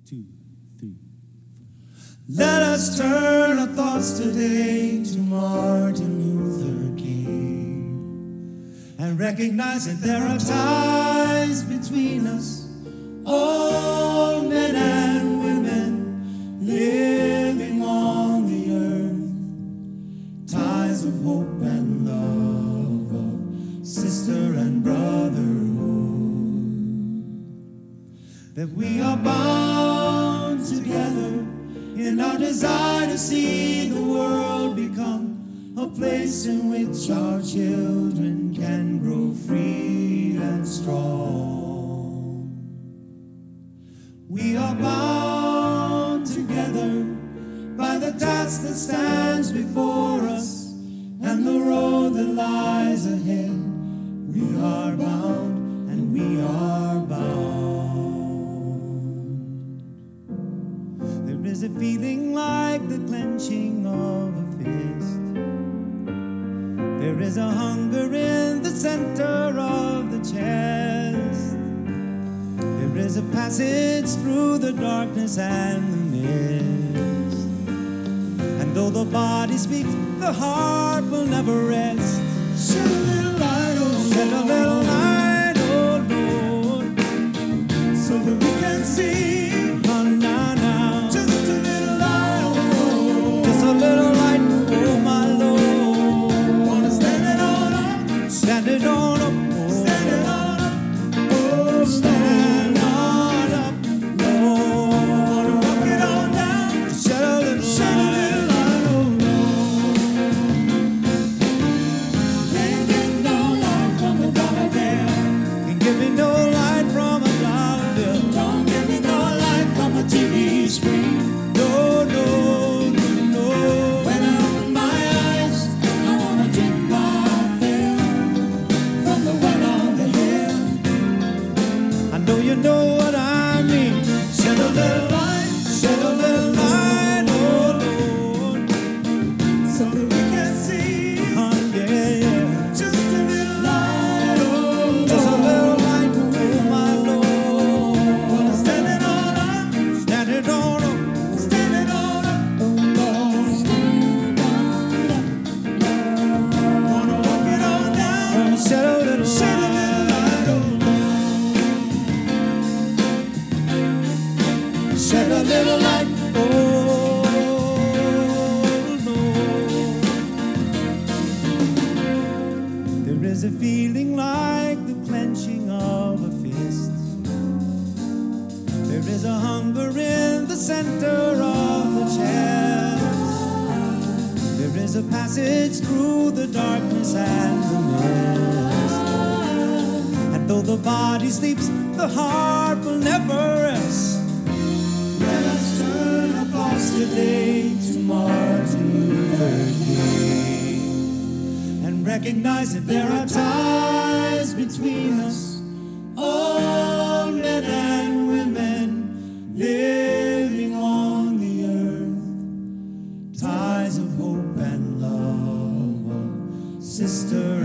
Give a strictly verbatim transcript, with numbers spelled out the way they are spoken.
two, three. Let us turn our thoughts today to Martin Luther King and recognize that there are ties between us, all men and women living on the earth, ties of hope and love, of sister and brotherhood, that we are bound together in our desire to see the world become a place in which our children can grow free and strong. We are bound together by the task that stands before us and the road that lies ahead. We are bound and we are bound. There is a feeling like the clenching of a fist. There is a hunger in the center of the chest. There is a passage through the darkness and the mist. And though the body speaks, the heart will never rest. Shed a little light, oh Shed a little light, oh Lord, so that we can see. Stand it on up, oh. Stand it on up, oh. Stand on up, Lord. Wanna walk it on down, shed a little, shed a little light, oh Lord. Can't get no light from a dollar bill. Can't give me no light from a dollar bill. Don't give me no light from a T V screen. No, no, no, no. When I open my eyes, I wanna drink my you know what I mean. Shed a little light, shed a little light, oh Lord, so that we can see. Uh, yeah, yeah. Just a little light, oh Lord. Just a little light, oh my Lord. Wanna stand it on up, stand it on up, stand it on up, oh Lord. Stand on up, Lord. Wanna walk it on down. Wanna shed a little, shed a little. Shed a little light, oh Lord. There is a feeling like the clenching of a fist. There is a hunger in the center of the chest. There is a passage through the darkness and the mist. And though the body sleeps, the heart will never rest. Let us turn our thoughts today to Martin Luther King and recognize that there are ties between us, all men and women living on the earth, ties of hope and love, of sister